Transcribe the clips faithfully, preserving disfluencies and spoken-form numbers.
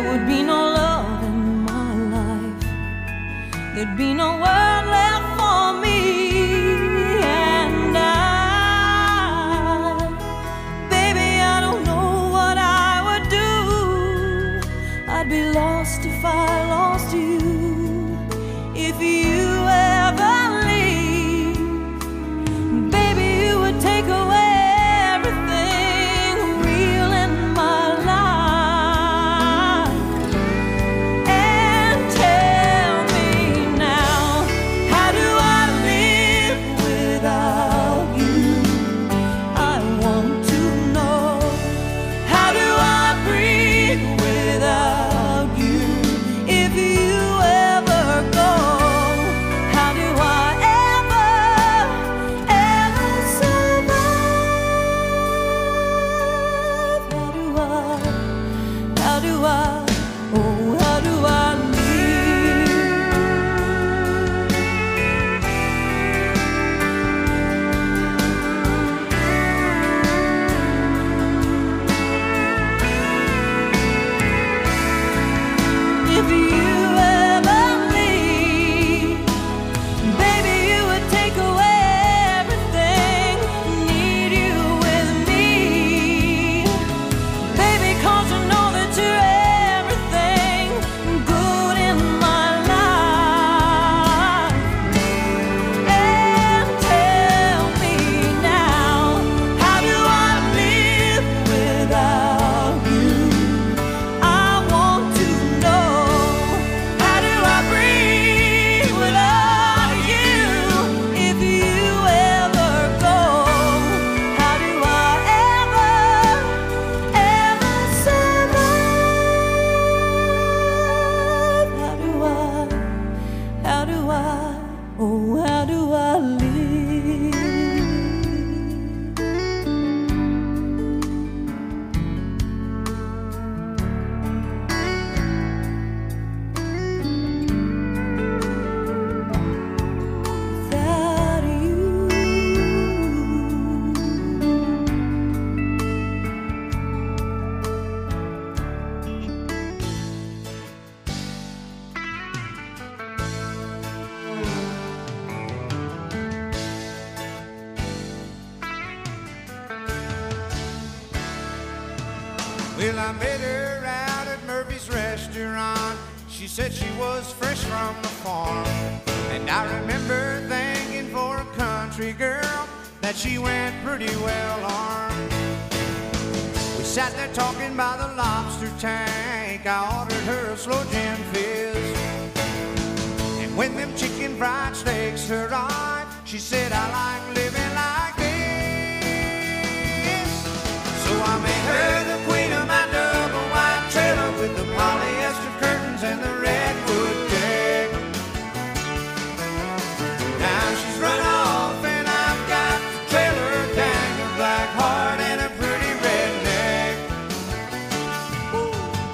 would be no love in my life. There'd be no world left for me. And I, baby, I don't know what I would do. I'd be lost if I lost you. If you ever leave, baby, you would take away everything real in my life. And tell me now, how do I live without you? I want to know. How do I breathe without you? If you ever go, how do I ever, ever survive? How do I, how do I, oh, how do I if you ever leave, baby, you would take away everything. Need you with me, baby, 'cause you know that you're everything good in my life. And tell me now, how do I live without you? I want to know. How do I breathe without you? If you ever go, how do I ever, ever survive? How do I, how do I, oh, how do I live? Without you. Well, I met her out at Murphy's restaurant. She said she was fresh from the farm. And I remember thinking for a country girl that she went pretty well armed. We sat there talking by the lobster tank. I ordered her a slow gin fizz. And when them chicken fried steaks arrived, she said, I like living like this. So I made her the queen of my double white trailer with the polyester curtains and the redwood deck. Now she's run off and I've got the trailer, dang, a black heart and a pretty redneck. Woo.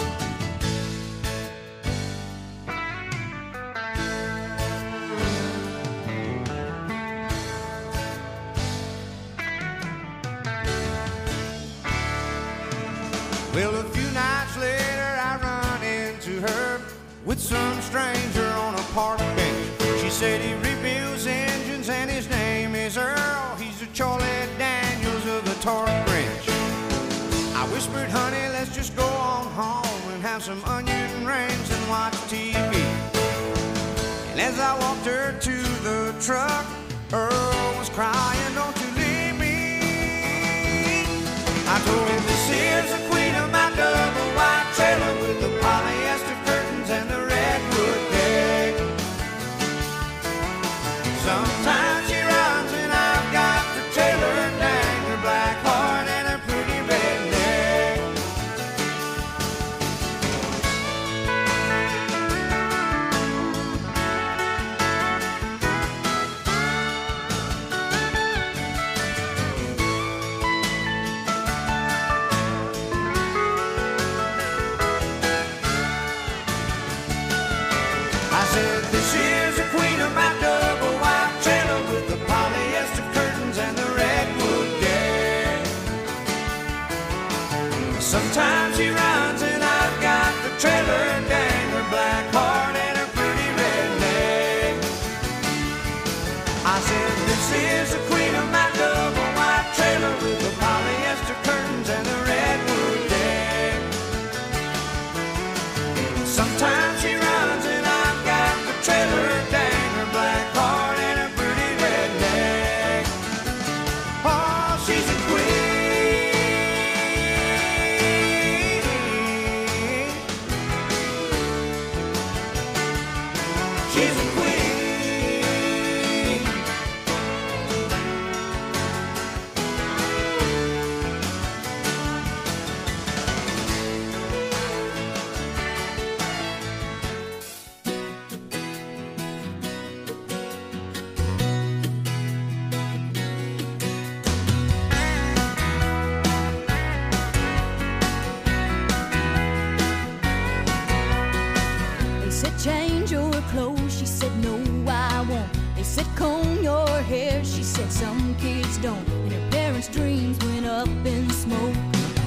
Well, a few nights later I run into her with some stranger on a park bench. She said he rebuilds engines and his name is Earl. He's a Charlie Daniels of the torque wrench. I whispered, honey, let's just go on home and have some onion rings and watch T V. And as I walked her to the truck, Earl was crying, don't you leave me. I told him, this is the queen of my double white trailer with the polyester curtains and the redwood deck. Sometimes she runs and I've got the trailer, dang, her black heart and a pretty redneck. I said, this is the queen of my double white trailer with the polyester curtains and the redwood deck. Sometimes she runs and I've got the trailer. she's a queen. Change your clothes, she said no I won't. They said comb your hair, she said some kids don't. And her parents' dreams went up in smoke.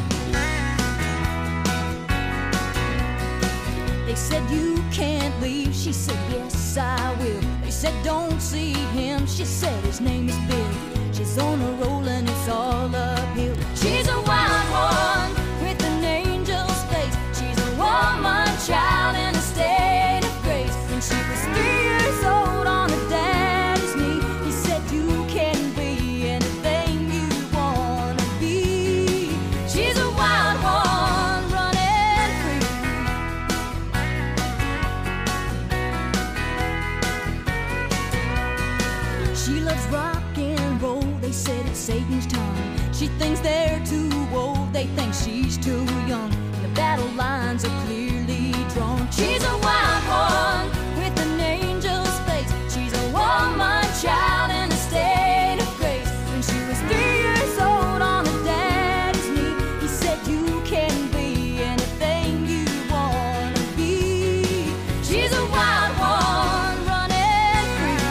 They said you can't leave, she said yes I will. They said don't see him, she said his name is Bill. She's on a roll and it's all uphill. She's a wild one with an angel's face. She's a woman child in a state of grace. When she was three years old on her daddy's knee, he said you can be anything you wanna be. She's a wild one running free. She loves rock and roll, they said it's Satan's time. She thinks they're too old, they think she's too young. And the battle lines are clearly drawn. She's a wild one with an angel's face. She's a woman child in a state of grace. When she was three years old on her daddy's knee, he said you can be anything you wanna be. She's a wild one running free.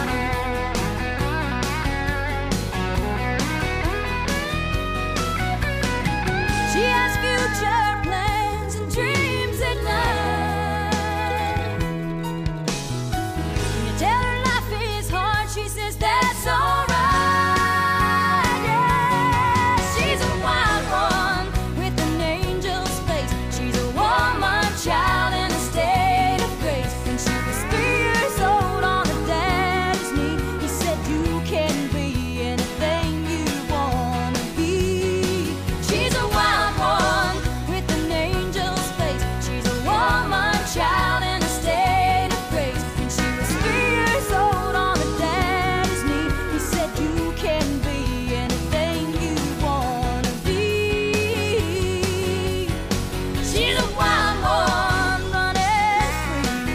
She has future plans and dreams at night. When you tell her life is hard, she says that's alright. Yeah, she's a wild one with an angel's face. She's a woman child in a state of grace. When she was three years old on her daddy's knee, he said you can be anything you wanna be. She's a wild one with an angel's face. She's a woman child in a state of grace. When she was three years old on her daddy's knee, he said you can be anything you wanna be. She's a wild one running free.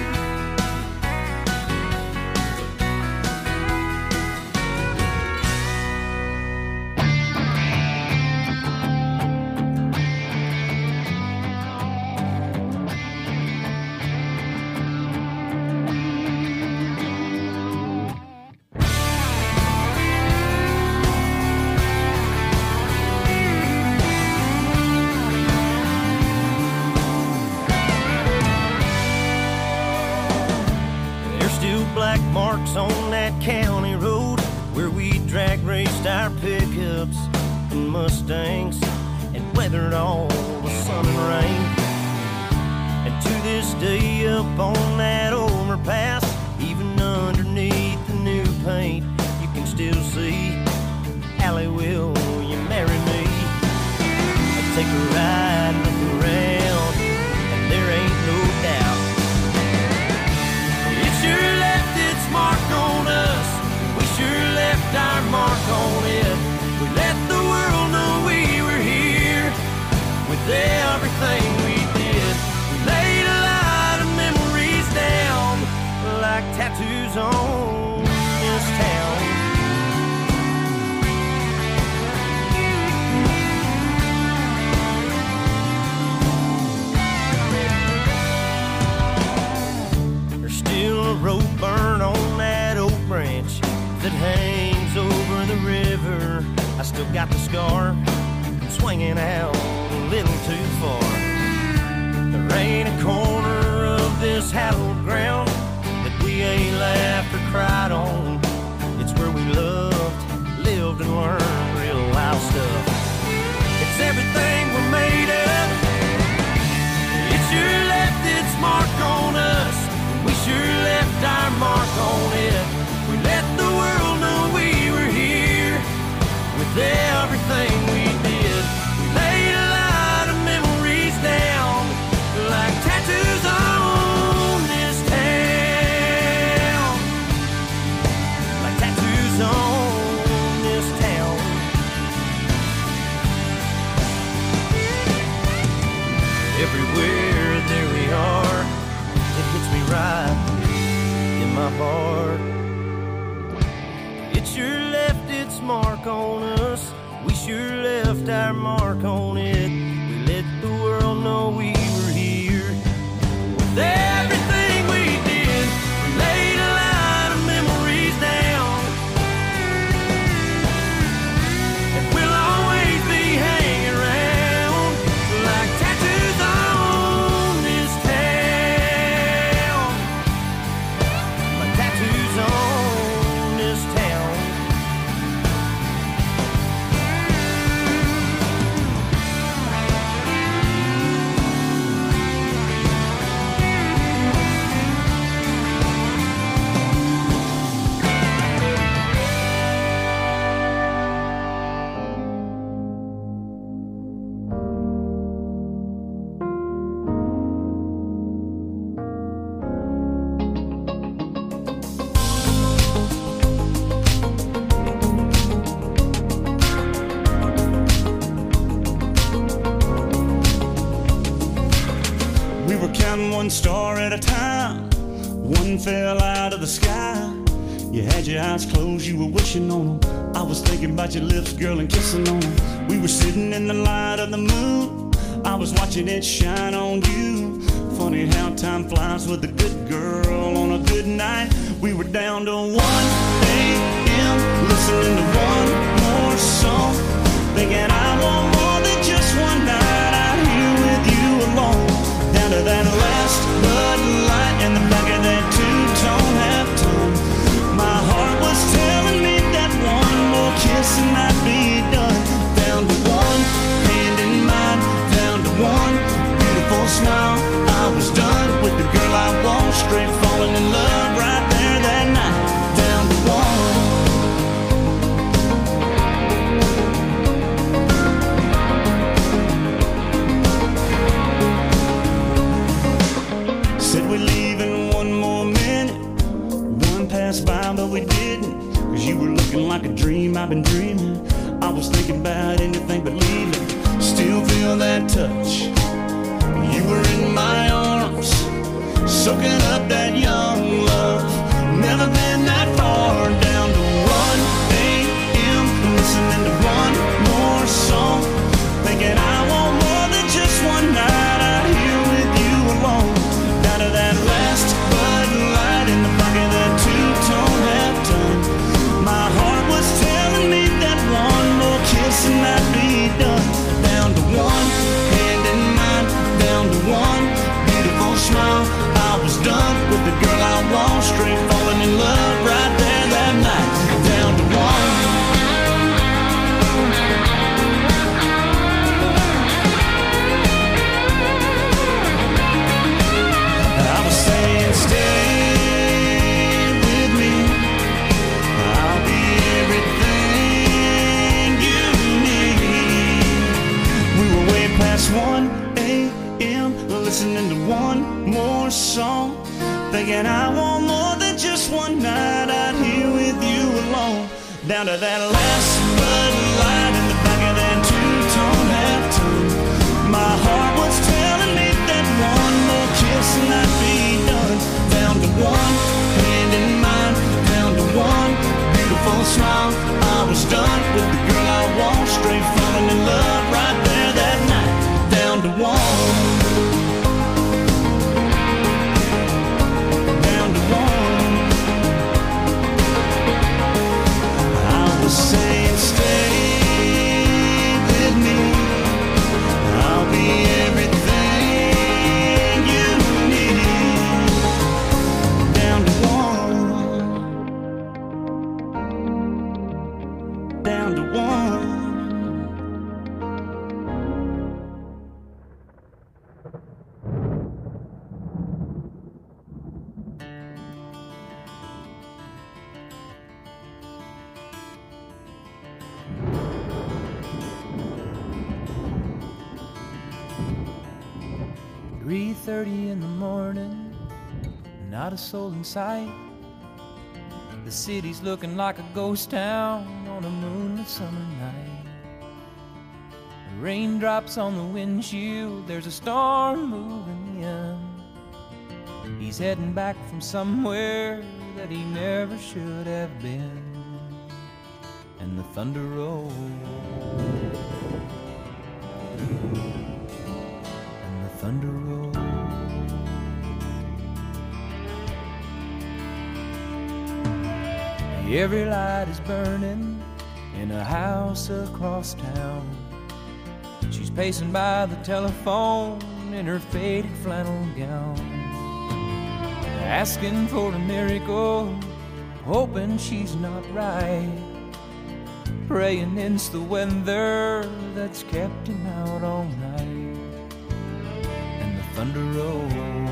There's still black marks on that county road where we drag raced our pickups and Mustangs and weathered all the sun and rain. And to this day up on that overpass, even underneath the new paint, you can still see Allie, will you marry me? I take a ride, look around, and there ain't no doubt it sure left its mark on us. We sure left our mark on it. We let the world know we were here with everything we did. We laid a lot of memories down like tattoos on this town. There's still a rope burn on that oak branch that hangs over the river. I still got the scar from swinging out a little too far. There ain't a corner of this hallowed ground that we ain't laughed or cried on. It's where we loved, lived, and learned real wild stuff. It's everything we're made of. It sure left its mark on us. We sure left our mark on it. We let the world know we were here with everything we did. We laid a lot of memories down like tattoos on this town. my heart. It sure left its mark on us. We sure left our mark on it. We let the world know we were here. With everything we did, we laid a lot of memories down. And we'll always be hanging around like tattoos on this town. Like tattoos on this town. One star at a time, one fell out of the sky. You had your eyes closed, you were wishing on them. I was thinking about your lips, girl, and kissing on them. We were sitting in the light of the moon, I was watching it shine on you. Funny how time flies with a good girl on a good night. We were down to one a m, listening to one more song, thinking I want more than just one night out here with you alone. Down to that last Bud Light in the back of that two-tone half-tone. My heart was telling me that one more kiss and I'd be done. Down to one hand in mine, down to one beautiful smile. I was done with the girl I want, straight falling in love right there that night. Down to one. Said we'd leave in one more minute. One passed by, but we didn't. Cause you were looking like a dream I've been dreaming. I was thinking about anything but leaving. Still feel that touch. You were in my arms, soaking up that young love. Never been that far. Down to one a m, listening to one more song, thinking I want more than just one night out here with you alone. Down to that last Bud Light in the back of that two-tone half-tone. My heart was telling me that one more kiss and I'd be done. Down to one hand in mine, down to one beautiful smile. I was done with the girl I want, straight falling in love right there that night. Down to one. I was saying stay with me, I'll be everything you need. We were way past one a m, listening to one more song, thinking I want more than just one night out here with you alone. Down to that last Bud Light in the back of that two-tone half-tone. My heart was telling me that one more kiss and I'd be done. Down to one hand in mine, down to one beautiful smile. I was done with the girl I want, straight falling in love right there that night. Down to one. Down to one. I was saying stay with me, I'll be everything you need. Down to one. Down to one. three thirty in the morning, not a soul in sight. The city's looking like a ghost town on a moonlit summer night. Raindrops on the windshield, there's a storm moving in. He's heading back from somewhere that he never should have been. And the thunder rolled, and the thunder rolled. Every light is burning in a house across town. She's pacing by the telephone in her faded flannel gown, asking for a miracle, hoping she's not right, praying it's the weather that's kept him out all night. And the thunder rolls,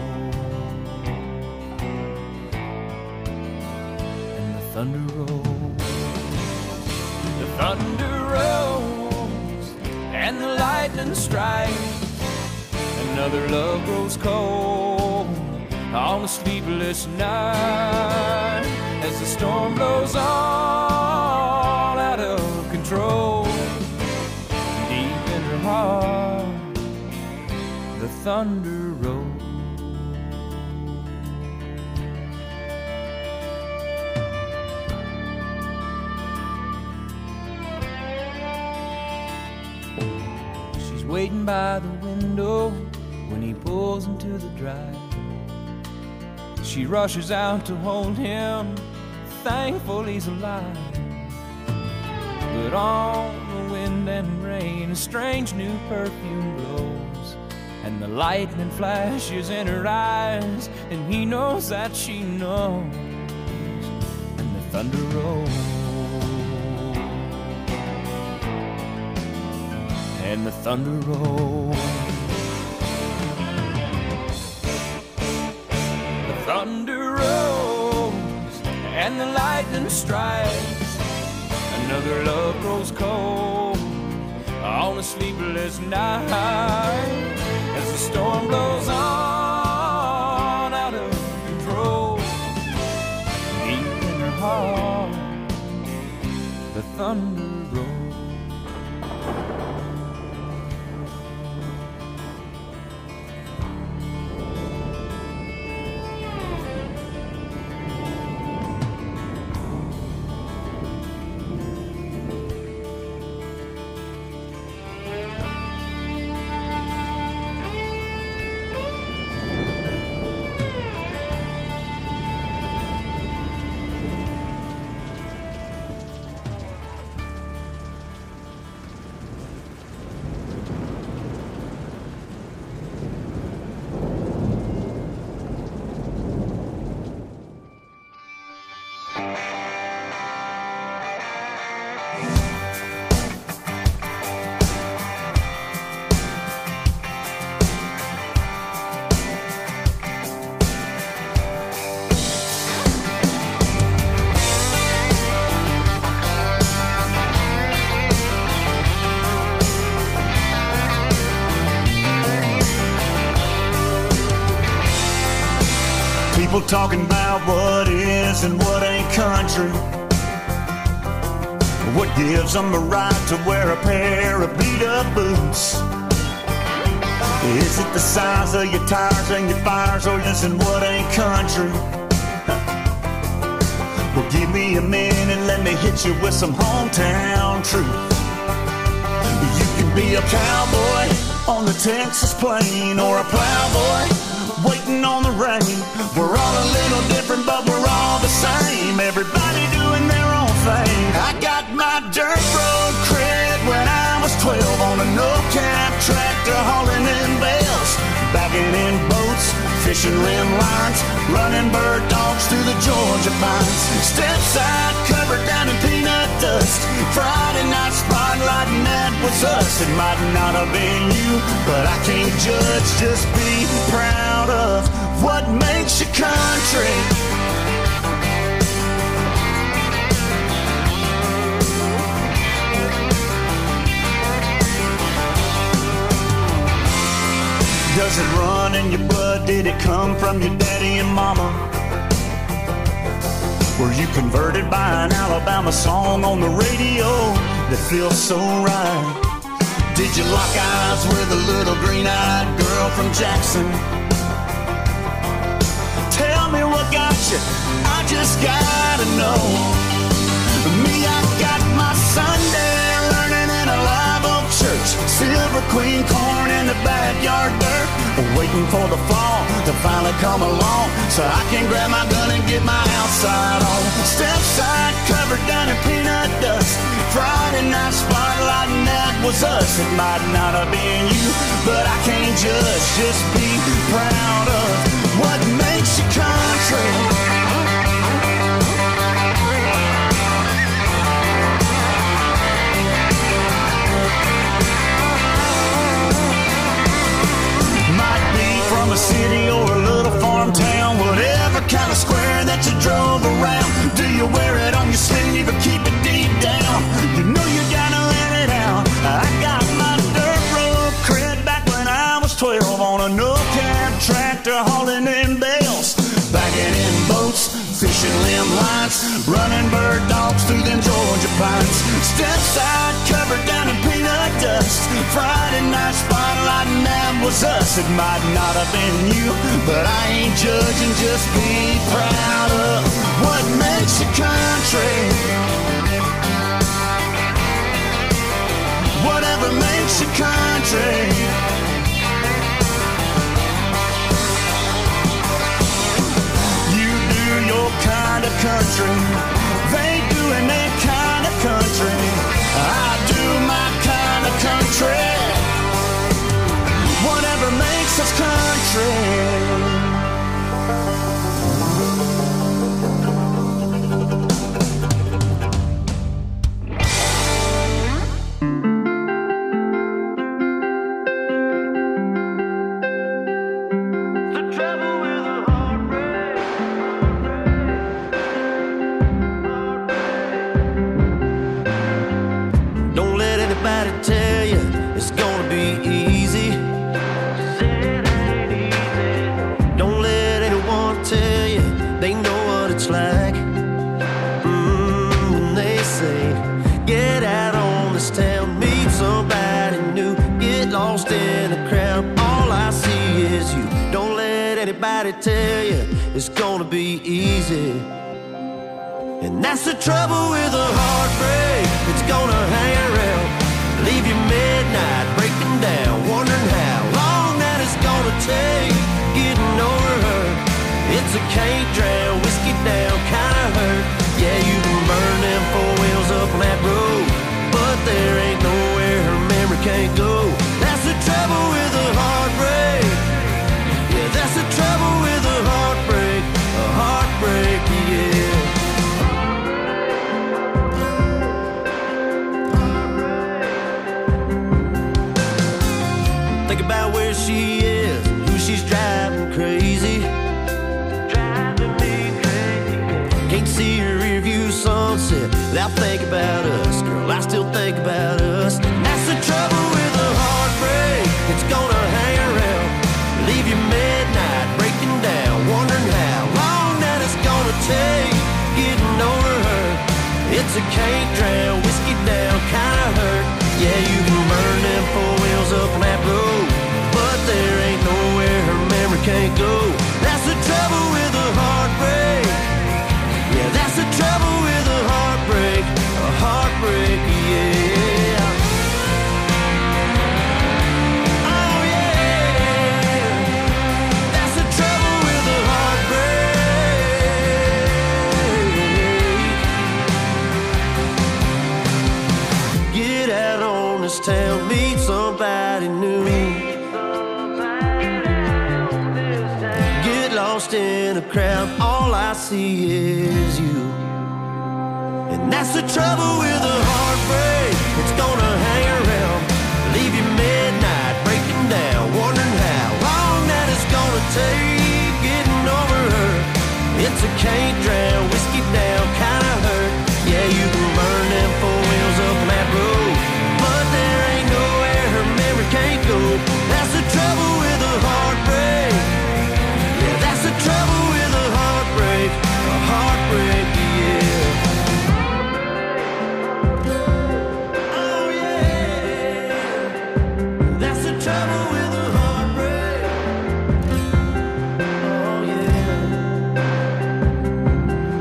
and the thunder rolls, the thunder rolls, and the lightning strikes. Another love grows cold on a sleepless night as the storm blows all out of control. Deep in her heart, the thunder rolls. She's waiting by the window when he pulls into the drive. She rushes out to hold him, thankful he's alive. But on the wind and rain, a strange new perfume blows, and the lightning flashes in her eyes, and he knows that she knows. And the thunder rolls, and the thunder rolls. Thunder rolls and the lightning strikes. Another love grows cold on a sleepless night as the storm blows on out of control. Deep in her heart, the thunder rolls. People talking about what is and what ain't country. What gives them a right to wear a pair of beat-up boots? Is it the size of your tires and your fires, or is it what ain't country? Well, give me a minute, let me hit you with some hometown truth. You can be a cowboy on the Texas plain, or a plowboy waiting on the rain. We're all a little different, but we're all the same. Everybody doing their own thing. I got my dirt road cred when I was twelve on a no-cap tractor hauling in bales, bagging in boats, fishing rim lines, running bird dogs through the Georgia pines. Step side covered down in peanut dust. Friday night spotlight, and that was us. It might not have been you, but I can't judge. Just be proud of what makes you country. Does it run in your blood? Did it come from your daddy and mama? Were you converted by an Alabama song on the radio that feels so right? Did you lock eyes with a little green-eyed girl from Jackson? Tell me what got you I just gotta know. Me, I got my Sunday learning in a live oak church. Silver Queen corn in the backyard dirt. Waiting for the fall to finally come along, so I can grab my gun and get my outside on. Step side covered down in peanut dust. Friday night spotlight and that was us. It might not have been you, but I can't judge. Just be proud of what makes you country. From a city or a little farm town, whatever kind of square that you drove around. Do you wear it on your sleeve or keep it deep down? You know you gotta let it out. I got my dirt road cred back when I was twelve on a no-cab tractor hauling in bales, bagging in boats, fishing limb lines, running bird dogs through them Georgia pines. Step side covered down in peanut dust. Friday night spotlight and that was us. It might not have been you, but I ain't judging. Just be proud of what makes you country. Whatever makes you country. Your kind of country, they doing their kind of country. I do my kind of country. Whatever makes us country. Tell you it's gonna be easy. Don't let anyone tell you they know what it's like. Mm, when they say get out on this town, meet somebody new, get lost in a crowd. All I see is you. Don't let anybody tell you it's gonna be easy. And that's the trouble with a heartbreak. It's gonna hang around, leave you midnight breaking down, wondering how long that it's gonna take getting over her. It's a can't drown, whiskey down kind of hurt. Yeah, you can burn them four wheels up on that road, but there ain't nowhere her memory can't go. That's the trouble with a heartbreak. Yeah, that's the trouble with a heartbreak. A heartbreak, yeah. Think about where she is, who she's driving crazy. Driving me crazy. Can't see her rear view sunset without thinking about us. Girl, I still think about us. That's the trouble with a heartbreak. It's gonna hang around, leave you midnight breaking down, wondering how long that it's gonna take getting over her. It's a can't drown, whiskey down kind of hurt. Yeah, you can burn them four wheels up on that road, but there ain't nowhere her memory can't go. That's the trouble with a heartbreak. Yeah, that's the trouble with a heartbreak. A heartbreak, yeah. Oh yeah, that's the trouble with a heartbreak. Get out on this town, meet somebody new. Get lost in a crowd, all I see is you. And that's the trouble with a heartbreak. It's gonna hang around, leave you midnight breaking down, wondering how long that it's gonna take getting over her. It's a can't drown, whiskey down kind of hurt. Yeah, you can burn them four wheels up on that road, but there ain't nowhere her memory can't go. That's the trouble with a heartbreak. Yeah, that's the trouble with a heartbreak. A heartbreak, yeah. Oh yeah, that's the trouble with a heartbreak. Oh yeah.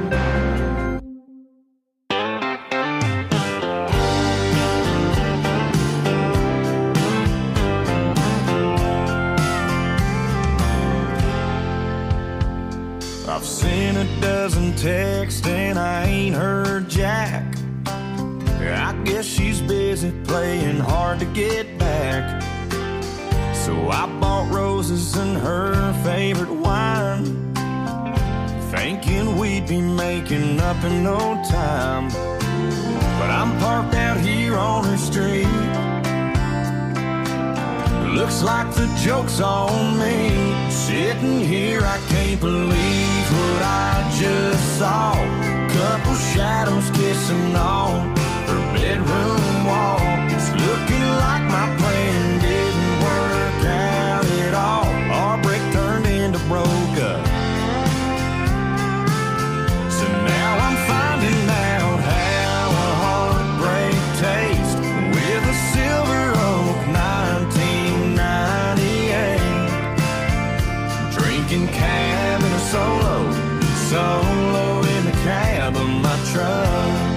and I ain't heard Jack. I guess she's busy playing hard to get back. So I bought roses and her favorite wine, thinking we'd be making up in no time. But I'm parked out here on her street. Looks like the joke's on me. Sitting here, I can't believe what I just saw. Couple shadows kissing on her bedroom wall. It's looking like my plan didn't work out at all. Our break turned into broke up. So now I'm finding out how a heartbreak tastes with a Silver Oak nineteen ninety-eight. Drinking cab in a solo, solo in the cab of my truck.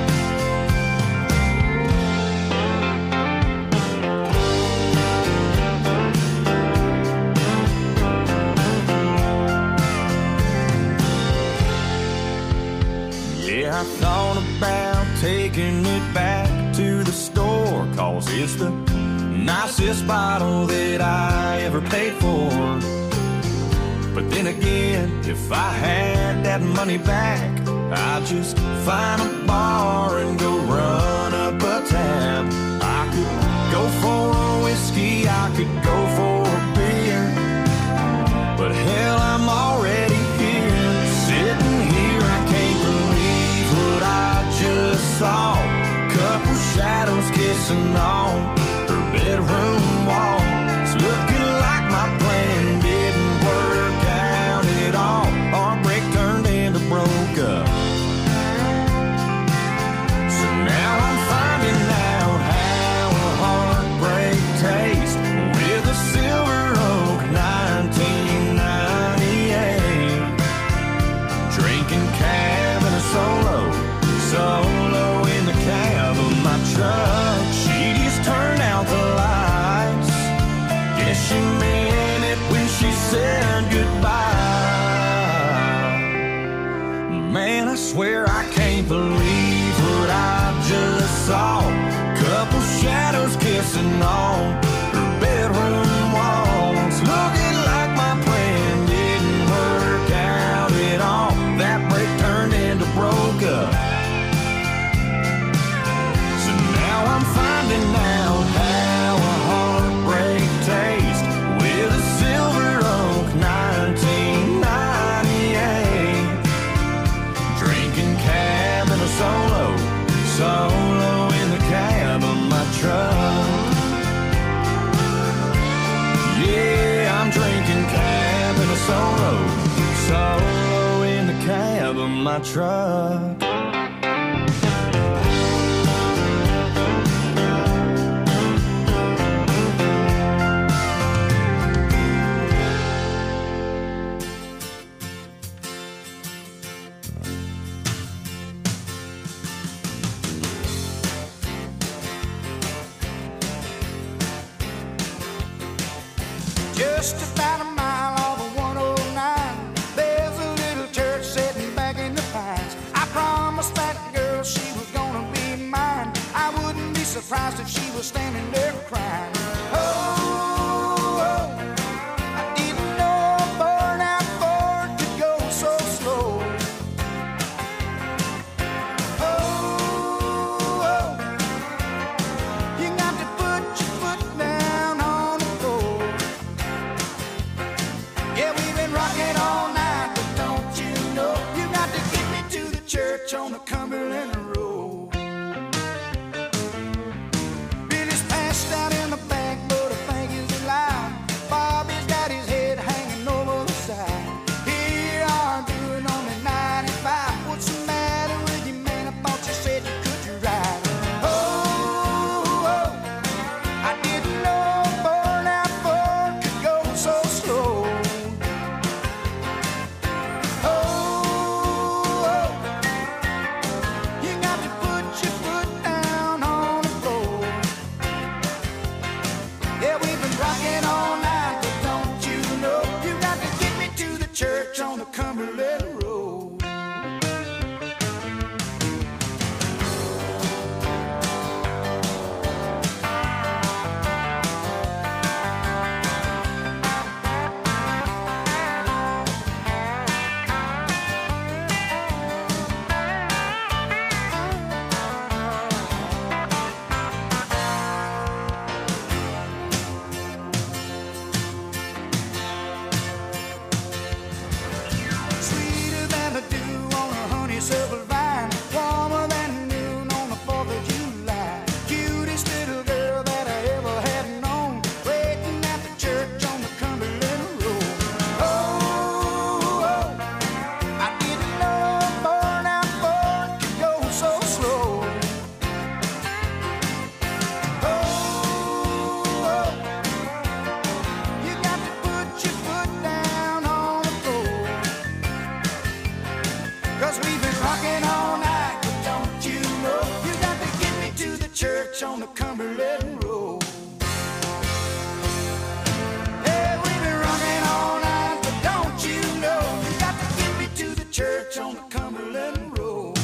Yeah, I thought about taking it back to the store, 'cause it's the nicest bottle that I ever paid for. But then again, if I had that money back, I'd just find a bar and go run up a tab. I could go for a whiskey, I could go for a beer, but hell, I'm already here. Sitting here, I can't believe what I just saw. Couple shadows kissing on her bedroom wall. It's looking like my plan didn't work out at all. Our break turned into broke up. So now I'm finding out how a heartbreak tastes with a Silver Oak nineteen ninety-eight. Drinking cab in a solo, solo in the cab of my truck. She just turned out the lights. Guess she meant it when she said goodbye. Man, I swear I can't believe what I just saw. Couple shadows kissing on her bedroom walls. Looking like my plan didn't work out at all. That break turned into broke up. So now I'm finding out how a heartbreak tastes with a Silver Oak nineteen ninety-eight. Drinking cab in a solo, solo in the cab of my truck. Yeah, I'm drinking cab in a solo, solo in the cab of my truck. Just about a mile off of one oh nine, there's a little church sitting back in the pines. I promised that girl she was gonna be mine. I wouldn't be surprised if she was standing there crying. Oh, oh, I didn't know a burnout Ford could go so slow. Oh, oh, you got to put your foot down on the floor. Yeah, we've been rocking all night, but don't you know, you got to get me to the church on the Cumberland Road. Billy's passed out in the back, but I think he's alive. Bobby's got his head hanging over the side. Here are doing only ninety-five. What's the matter with you, man? I thought you said you could ride. Oh, oh, I didn't know a burnout Ford could go so slow. Oh, oh, you got to church on the Cumberland Road. Hey, we've been running all night, but don't you know you got to get me to the church on the Cumberland Road.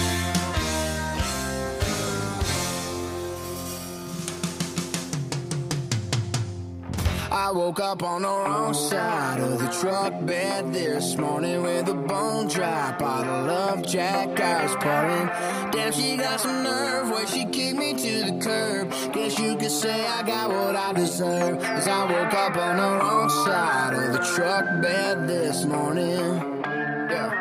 I woke up on the wrong side of the truck bed this morning with a bone dry bottle of Jack I was pouring. Damn, she got some nerve where she kicked me to the curb. Guess you could say I got what I deserve, 'cause I woke up on the wrong side of the truck bed this morning. Yeah.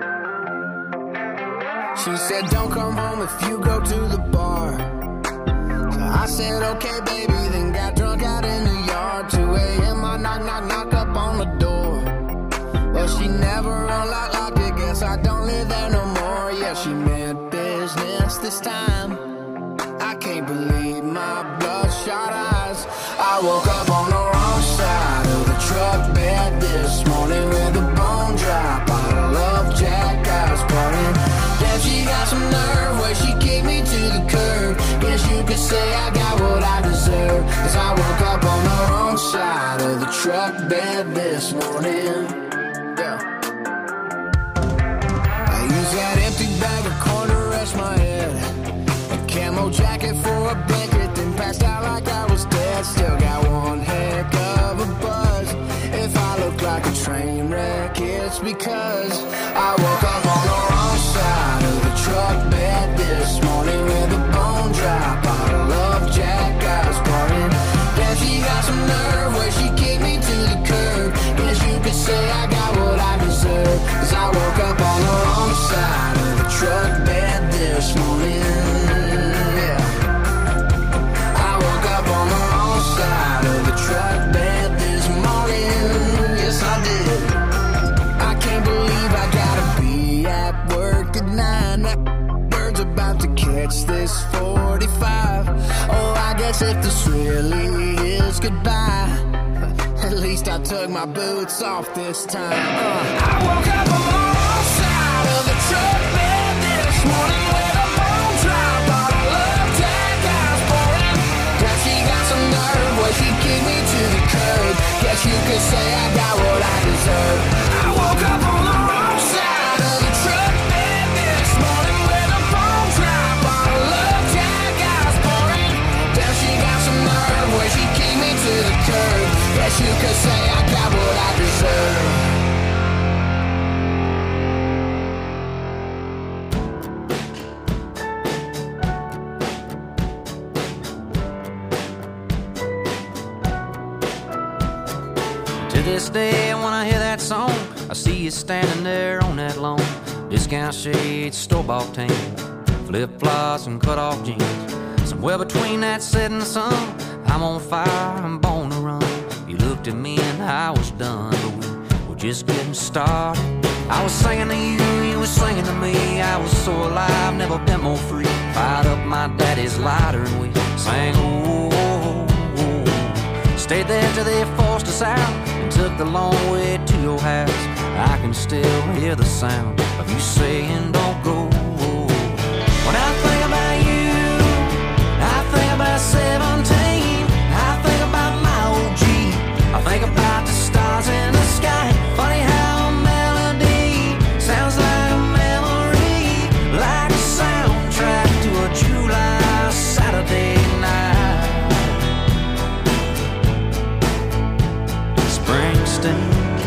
She said don't come home if you go to the bar. So I said okay baby, then got drunk out in the yard. Two a.m. I knock, knock, knock up on the door. Well, she never unlocked, locked it. Guess I don't live there no more. Yeah, she meant business this time. I can't believe my bloodshot eyes. I woke up on the wrong side of the truck bed this morning with a bone dry bottle of Jack I was pouring. Damn, she got some nerve where she kicked me to the curb. Guess you could say I got what I deserve, 'cause I woke up on the wrong side of the truck bed this morning. Yeah. I used that empty bag of corn to rest my head, a camo jacket for a blanket, then passed out like I was dead. Still got one heck of a buzz. If I look like a train wreck, it's because I woke up on the wrong side of the truck bed this morning with a bone dry bottle of Jack I was pouring. Damn, she got some nerve where she kicked me to the curb. Guess you could say I got what I deserve, 'cause I woke up on the wrong side of the truck bed this morning. Yeah. I woke up on the wrong side of the truck bed this morning. Yes, I did. I can't believe I gotta be at work at nine. That bird's about to catch this forty-five. Oh, I guess if this really is goodbye, at least I took my boots off this time. Uh, I woke up on the wrong side of the truck bed this morning with a bone dry bottle of Jack I was pouring. Now she got some nerve where she kicked me to the curb. Guess you could say I got what I deserve. I woke up on the wrong side of the truck bed this morning with a bone dry bottle of Jack I was pouring. Now she got some nerve where she kicked me to the curb. Guess you could say I got what I deserve. To this day, when I hear that song, I see you standing there on that lawn. Discount shades, store-bought tan, flip-flops and cut-off jeans. Somewhere between that setting sun, I'm on fire, I'm born to run. You looked at me and I was done, but we were just getting started. I was singing to you, you were singing to me. I was so alive, never been more free. Fired up my daddy's lighter and we sang, oh, oh, oh. Stayed there till they forced us out and took the long way to your house. I can still hear the sound of you saying don't go. When I think about you, I think about seventeen. I think about my O G. I think about the stars in the sky. Funny how a melody sounds like a memory, like a soundtrack to a July Saturday night. Springsteen.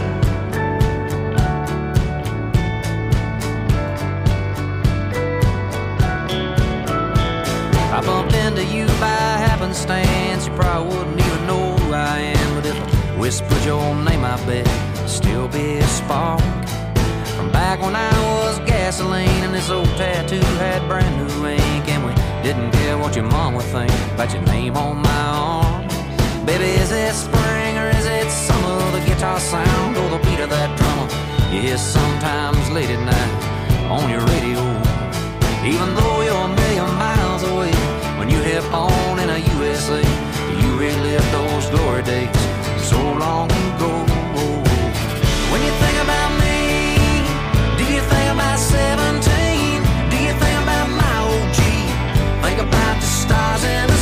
I bumped into you by happenstance. You probably wouldn't even know who I am, but if I whispered your name, I bet it'd still be a spark from back when I was gasoline and this old tattoo had brand new ink, and we didn't care what your mom would think about your name on my arm. Baby, is it spring or is it summer? The guitar sound or the beat of that drummer you hear sometimes late at night on your radio. Even though you're a million miles away, when you hit on in a U S A, you relive those glory days so long ago. When you think about me, do you think about seventeen? Do you think about my O G? Think about the stars in the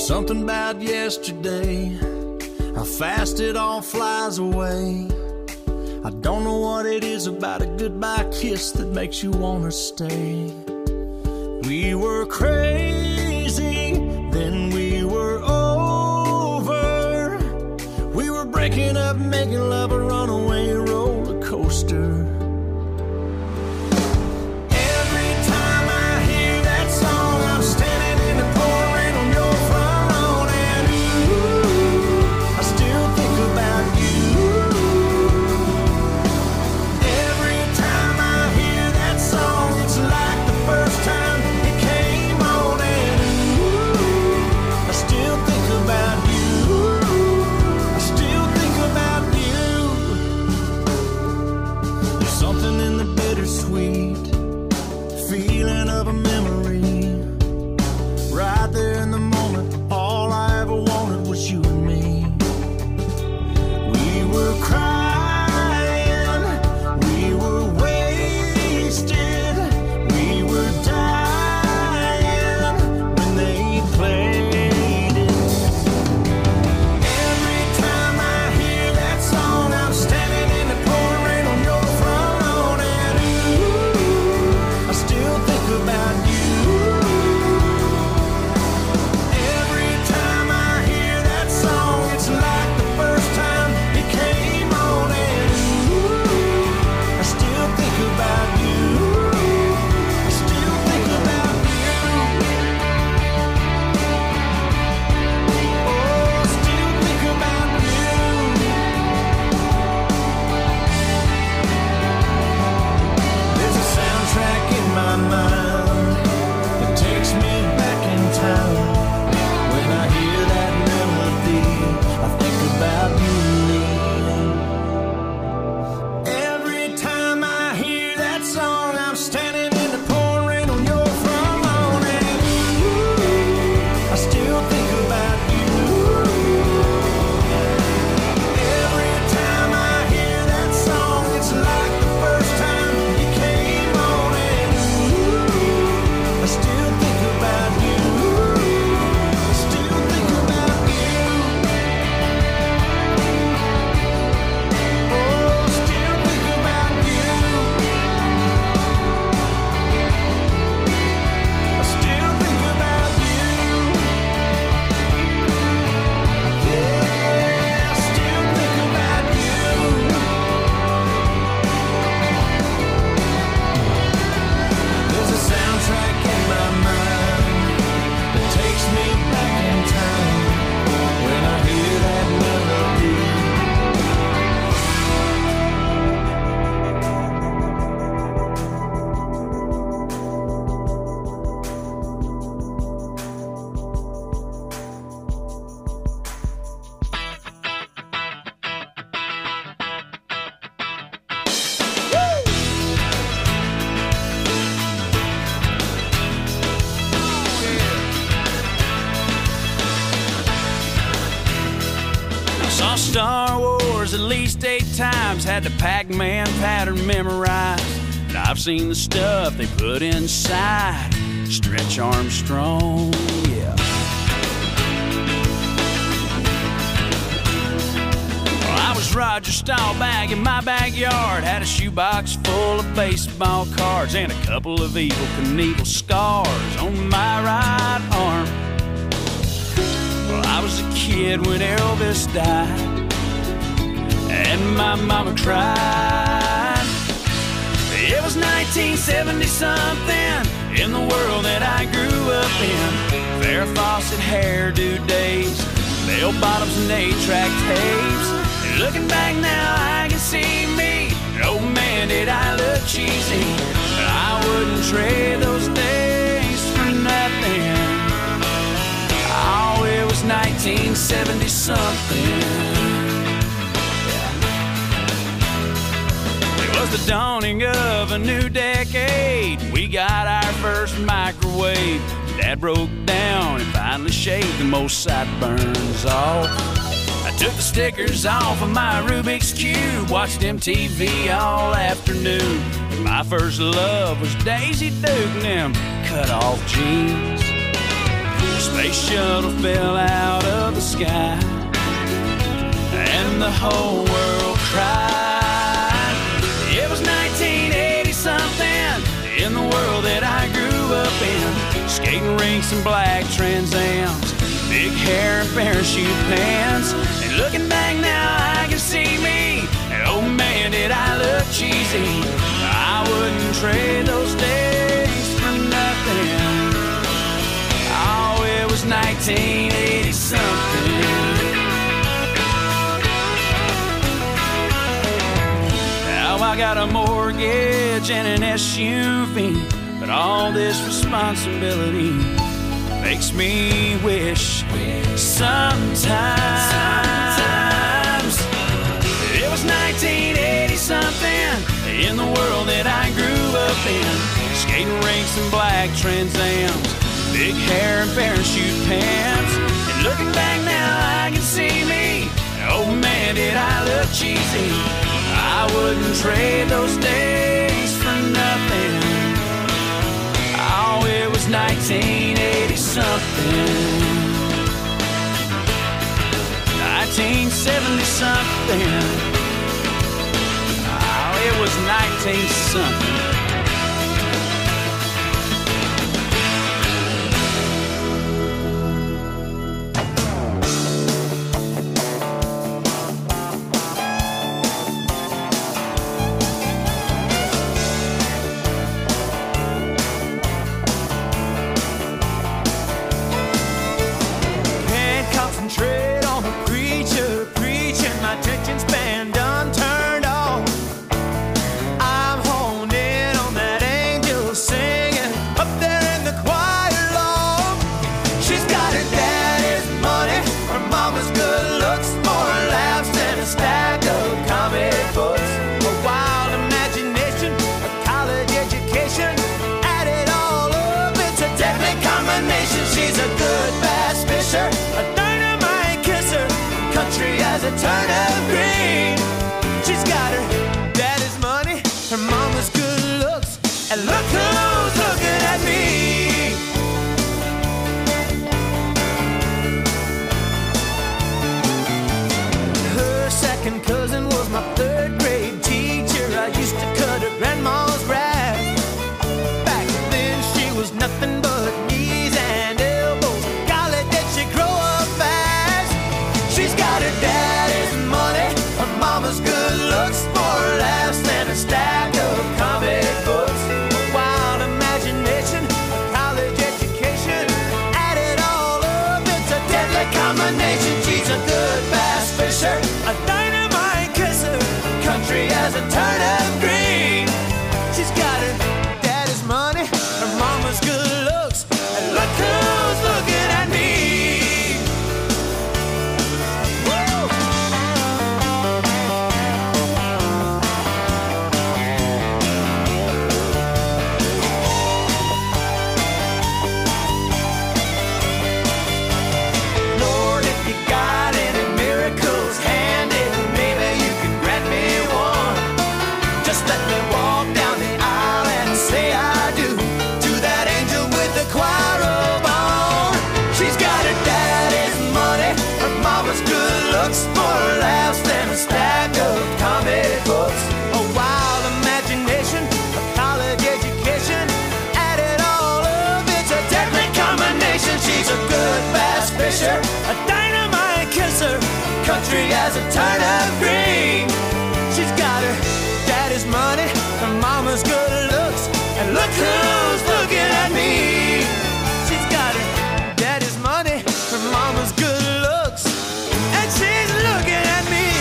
Something about yesterday, how fast it all flies away. I don't know what it is about a goodbye kiss that makes you wanna stay. We were crazy, then we were over. We were breaking up, making love a runaway roller coaster. Star Wars at least eight times, had the Pac-Man pattern memorized. And I've seen the stuff they put inside Stretch Armstrong, yeah. Well, I was Roger Staubach in my backyard, had a shoebox full of baseball cards and a couple of Evel Knievel scars on my right arm. Well, I was a kid when Elvis died, and my mama cried. It was nineteen seventy something in the world that I grew up in. Farrah Fawcett hairdo days, bell bottoms and eight-track tapes. And looking back now, I can see me. Oh man, did I look cheesy. But I wouldn't trade those days for nothing. Oh, it was nineteen seventy something. It was the dawning of a new decade. We got our first microwave. Dad broke down and finally shaved the most sideburns off. I took the stickers off of my Rubik's Cube, watched M T V all afternoon. My first love was Daisy Duke and them cut-off jeans. Space shuttle fell out of the sky, and the whole world cried. It was nineteen eighty something in the world that I grew up in. Skating rinks and black Trans Ams, big hair and parachute pants. And looking back now, I can see me, and oh man, did I look cheesy. I wouldn't trade those days for nothing. Oh, it was nineteen eighty something. Now I got a mortgage and an S U V, but all this responsibility makes me wish sometimes, sometimes it was nineteen eighty something in the world that I grew up in. Skating rinks and black Trans Ams, big hair and parachute pants. And looking back now, I can see me, oh man, did I look cheesy. I wouldn't trade those days for nothing. Oh, it was nineteen eighty something, nineteen seventy something. Oh, it was nineteen something. As a turnip green, she's got her daddy's money, her mama's good looks, and look who's looking at me. She's got her daddy's money, her mama's good looks, and she's looking at me.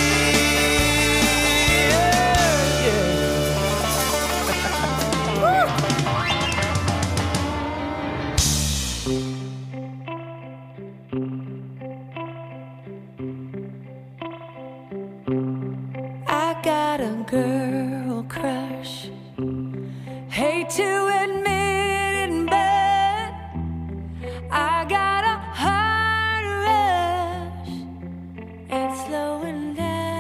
Girl crush, hate to admit it in bed, I got a heart rush, it's slowing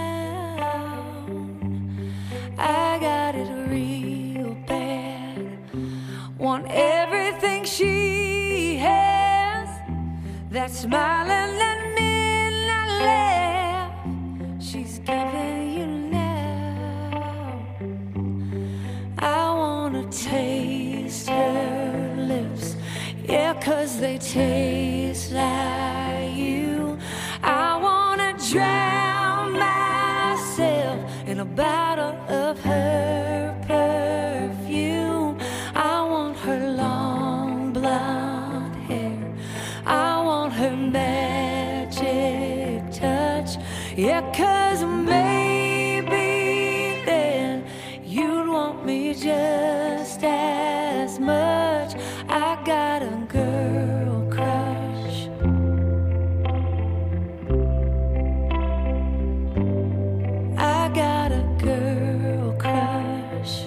down, I got it real bad, want everything she has, That smiling at midnight laugh she's giving you now. I wanna taste her lips, yeah, 'cause they taste like you. I wanna drown myself in a bottle of her perfume. I want her long blonde hair, I want her magic touch, yeah, 'cause maybe then you'd want me just as much. I got a girl crush. I got a girl crush.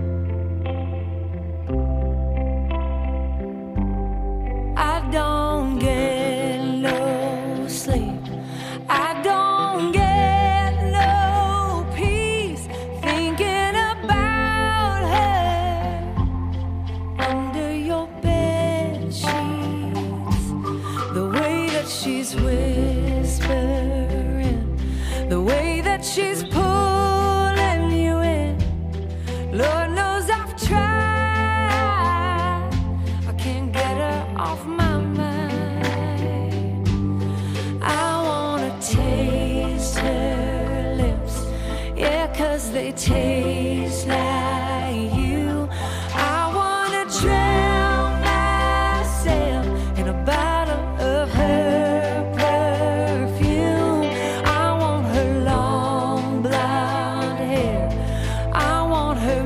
I don't get no sleep, I don't get no peace thinking about her under your bed sheets. The way that she's whispering, the way that she's pulling you in. Lord knows I've tried, I can't get her off my mind. I wanna taste her lips, yeah, 'cause they taste like you. I wanna drown myself in a bottle of her perfume. I want her long blonde hair, I want her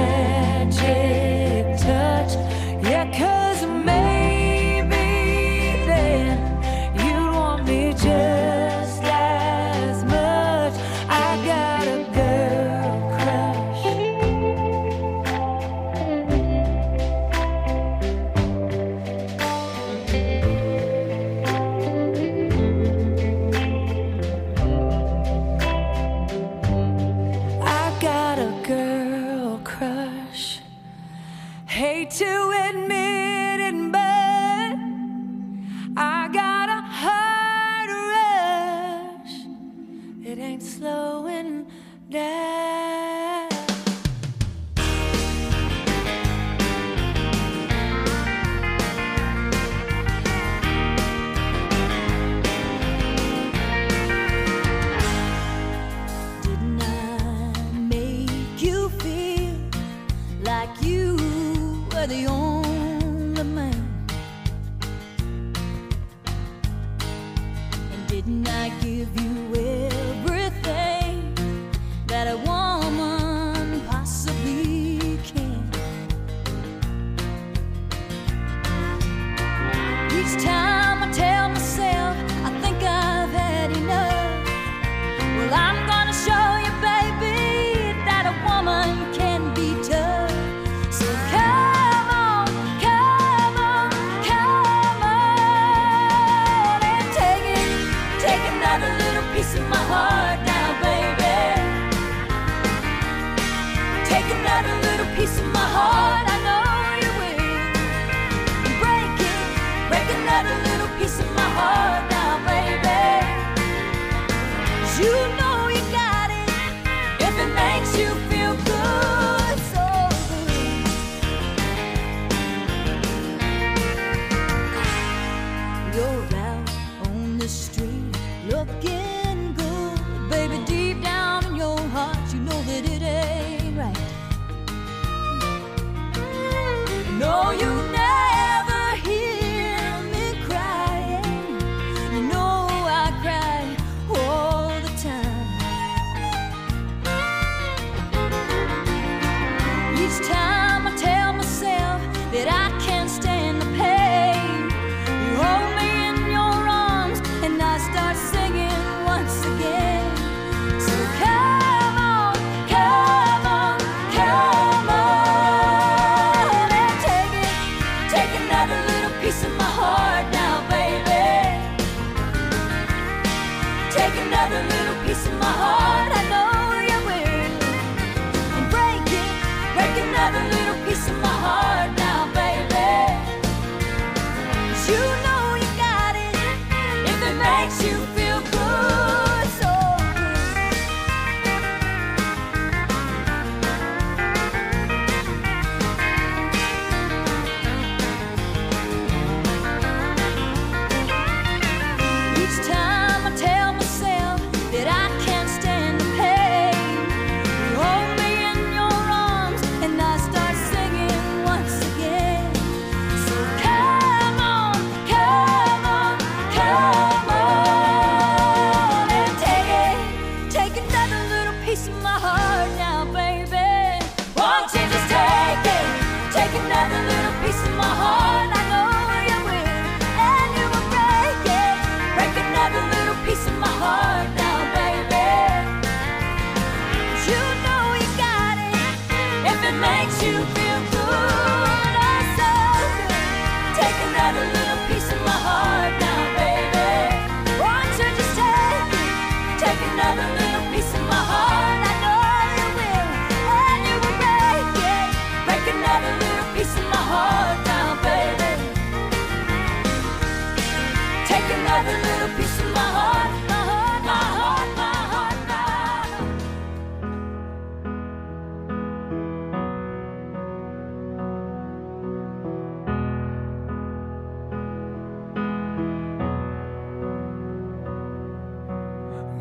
magic touch, yeah, 'cause maybe then you'd want me just as much. I got a girl crush.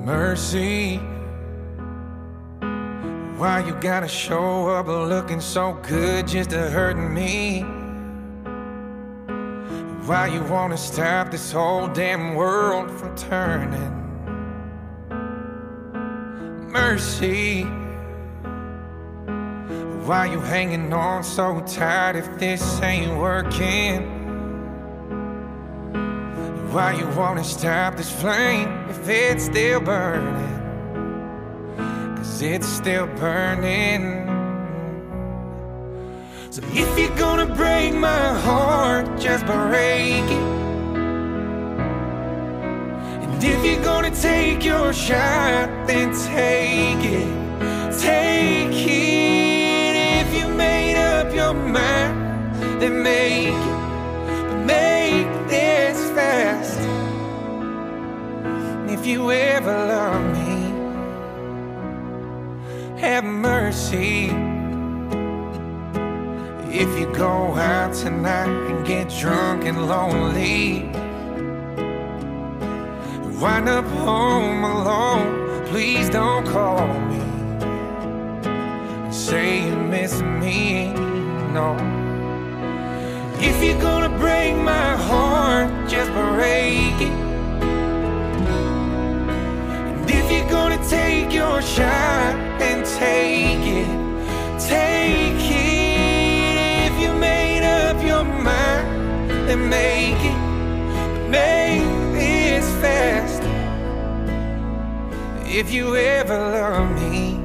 Mercy, why you gotta show up looking so good just to hurt me? Why you wanna stop this whole damn world from turning? Mercy, why you hanging on so tight if this ain't working? Why you wanna stop this flame if it's still burning? Cause it's still burning. So if you're gonna break my heart, just break it. And if you're gonna take your shot, then take it. Take it. If you made up your mind, then make it. But make this fast. If you ever love me, have mercy. If you go out tonight and get drunk and lonely, wind up home alone, please don't call me and say you miss me, no. If you're gonna break my heart, just break it. And if you're gonna take your shot, then take it. Take it. If you made up your mind, then make it. Make this fast. If you ever love me,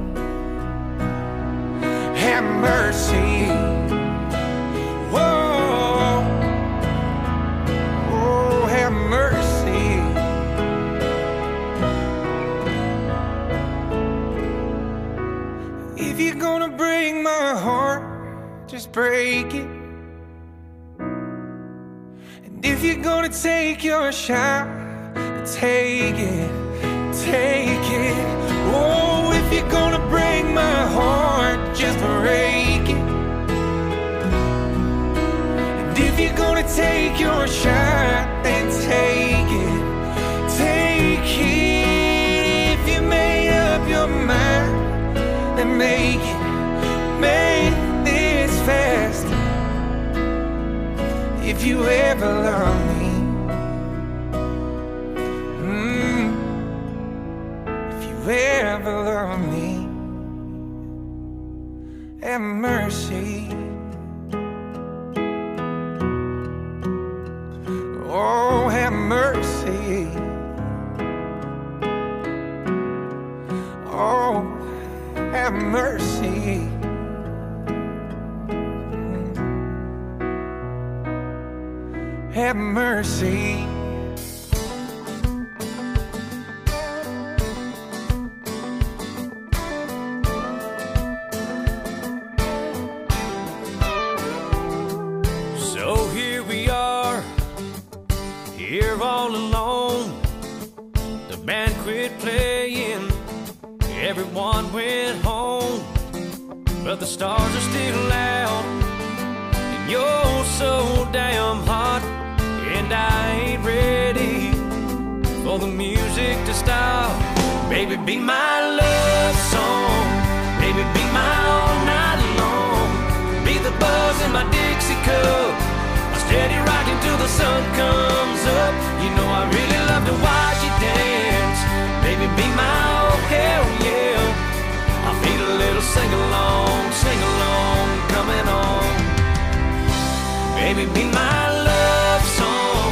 have mercy. Whoa, oh, have mercy. If you're gonna break my heart, just break it. And if you're gonna take your shot, take it, take it. Oh, if you're gonna break my heart, just break it. And if you're gonna take your shot, then take it, take it. If you made up your mind, then make it, make this fast. If you ever love me, mm, if you ever love me, have mercy. Oh, have mercy. Oh, have mercy. Have mercy. So here we are, here all alone. The band quit playing, everyone went home, but the stars are still out, and you're so damn hot, and I ain't ready for the music to stop. Baby, be my love song, baby, be my all night long. Be the buzz in my Dixie cup, my steady rocking till the sun comes up. You know I really love to watch you dance. Baby, be my oh hell yeah. I feel a little sing-along, sing-along coming on. Baby, be my love song.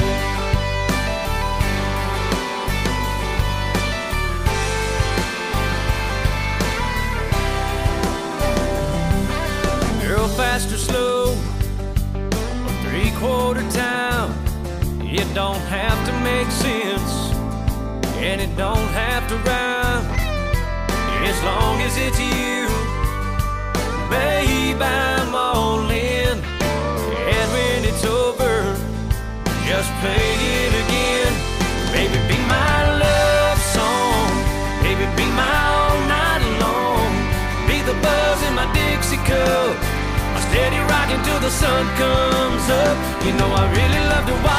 Girl, fast or slow, or three-quarter time, it don't have to make sense, and it don't have to rhyme, as long as it's you. Babe, I'm all in, and when it's over, just play it again. Baby, be my love song, baby, be my all night long. Be the buzz in my Dixie cup, my steady rocking till the sun comes up. You know I really love to watch